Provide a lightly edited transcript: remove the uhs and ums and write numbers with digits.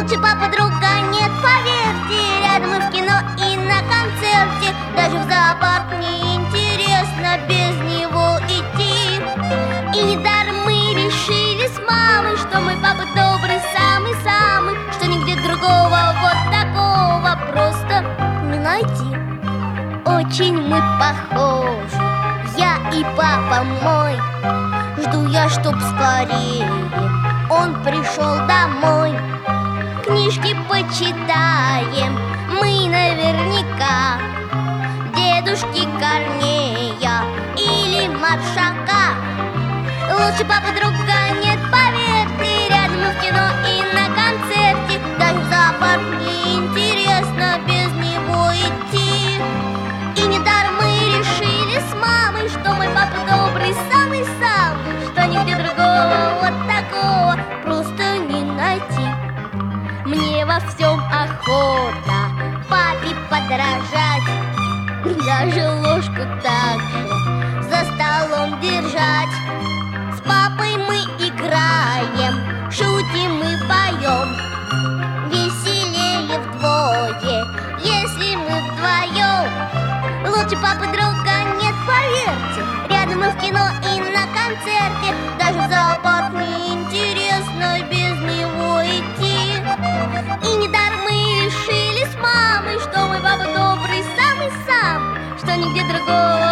Лучше папа друга нет, поверьте. Рядом и в кино, и на концерте. Даже в зоопарк неинтересно без него идти. И недаром мы решили с мамой, что мой папа добрый, самый-самый, что нигде другого вот такого просто не найти. Очень мы похожи, я и папа мой. Жду я, чтоб скорее он пришел домой. Книжки почитаем мы наверняка, дедушки Корнея или Маршака. Лучше папы друга нет, поверьте. Рядом и в кино, и на концерте. Даже в зоопарк неинтересно без него идти. И недаром мы решили с мамой, что мой папа добрый, самый-самый, что нигде другого вот такого просто не найти. Мне во всем охота папе подражать, даже ложку так же за столом держать. С папой мы играем, шутим и поем. Веселее вдвое, если мы вдвоем. Лучше папы друга нет, поверьте. Рядом и в кино, и на концерте. Даже в зоопарк неинтересно без него идти. И недаром мы решили с мамой, что мой папа добрый, самый-самый, что нигде другого